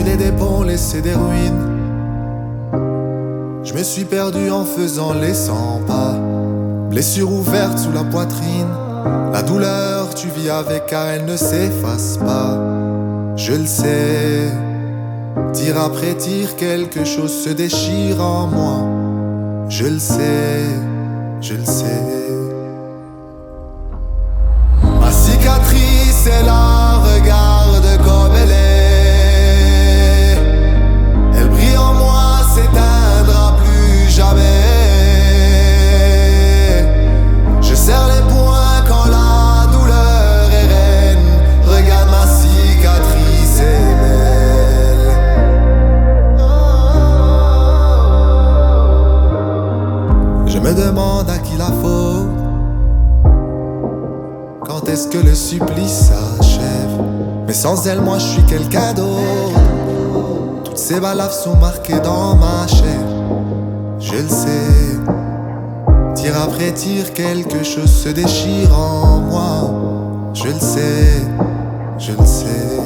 Brûler des ponts, laisser des ruines. Je me suis perdu en faisant les 100 pas. Blessure ouverte sous la poitrine. La douleur, tu vis avec car elle ne s'efface pas. Je le sais. Tir après tir, quelque chose se déchire en moi. Je le sais, je le sais. Ma cicatrice, elle la regarde comme elle est. Elle brille en moi, s'éteindra plus jamais. Je serre les poings quand la douleur est reine. Regarde ma cicatrice, elle est belle. Je me demande à qui la faute. Quand est-ce que le supplice s'achève? Mais sans elle, moi je suis quelqu'un d'autre. Toutes ces balafres sont marquées dans ma chair. Je le sais. Tir après tir, quelque chose se déchire en moi. Je le sais, je le sais.